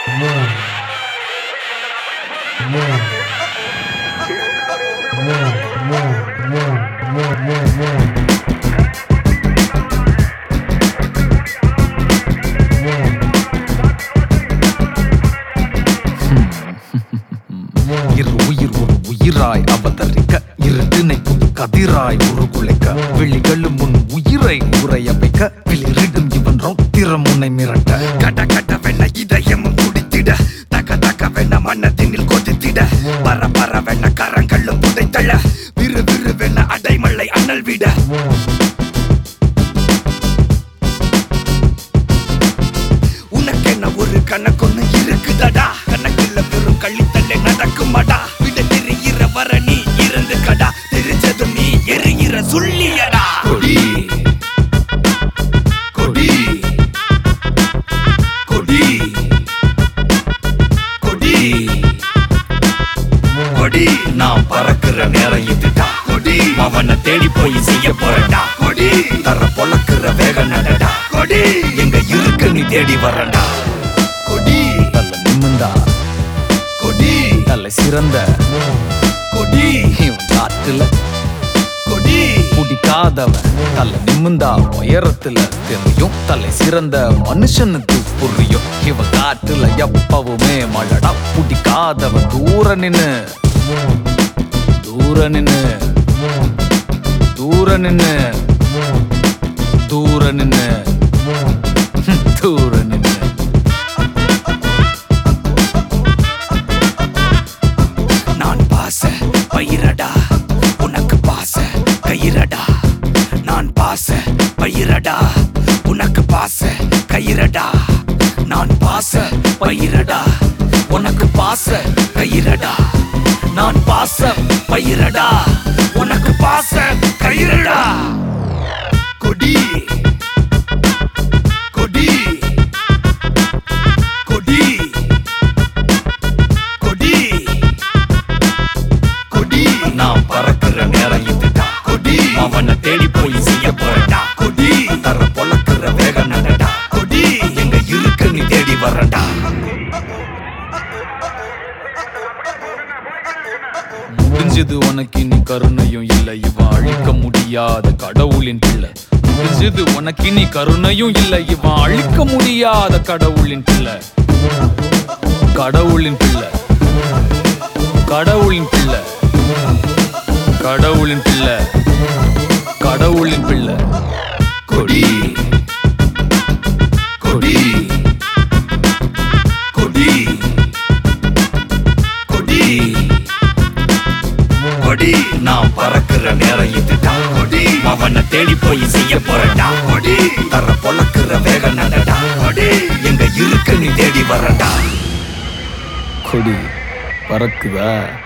உயிராய் அவதரிக்க இருட்டினை புது கதிராய் உருகுலைக்க விழிகளும் முன் உயிரை உரைய வைக்க வெளிரிடும் இவன் ரௌத்திரம் உன்னை மிரட்ட கட கடவென இதயமும் துடித்திட தக தகவென மனதினில் கொதித்திட பர பரவென கரங்களும் புதைத்தள விறு விறுவென அடைமலை அனல் விட உனக்கென்ன ஒரு கணக்கொன்னு இருக்குதடா கணக்குல வெறும் கள்ளித்தள்ளே நடக்குமாடா வர நீ இருந்து கடா தெரிஞ்சது நீ எரிகிற சொல்லியடா கொடி கொடி கொடி கொடி கொடி நான் பறக்குற நேரம் இதுடா கொடி அவனை தேடி போய் செய்ய போறடா கொடி தர பொழக்குற வேக நடடா கொடி எங்க இருக்கு நீ தேடி வரடா கொடி நல்ல நிம்மந்தா கொடி நல்ல சிறந்த கொடி காட்டுல கொடி பிடிக்காதவன் தலை நிமிந்தா உயரத்துல தெரியும் தலை சிறந்த மனுஷனுக்கு புரியும் இவன் காட்டுல எப்பவுமே மழடா பிடிக்காதவன் தூர நின்னு தூர நின்னு தூர நின்னு தூர நின்னு தூர நின்னு பயிரடா உனக்கு பாச கயிரடா நான் பாச பயிரடா உனக்கு பாச கயிரடா நான் பாச பயிரடா உனக்கு பாச கயிரடா நான் பாச பயிரடா உனக்கு பாச கயிரடா கொடி கொடி கொடி நான் பறக்குற நேரம் இதுடா கொடி அவனை தேடி போய் செய்ய போறடா கொடி தர பொழக்குற வேக நடடா கொடி எங்க இருக்கு நீ தேடி வரடா முடிஞ்சது உனக்கு இனி கருணையும் இல்லை இவன் அழிக்க முடியாத கடவுளின் பிள்ளை முடிஞ்சது உனக்கு இனி கருணையும் இல்லை இவன் அழிக்க முடியாத கடவுளின் பிள்ளை கடவுளின் பிள்ளை கடவுளின் பிள்ளை கடவுளின் பிள்ளை கடவுளின் பிள்ளை கொடி கொடி கொடி கொடி கொடி நான் பறக்குற நேரம் இதுடா கொடி அவனை தேடி போய் செய்ய போறடா கொடி தர பொழக்குற வேக நடடா கொடி எங்க இருக்கு நீ தேடி வரடா கொடி பறக்குதா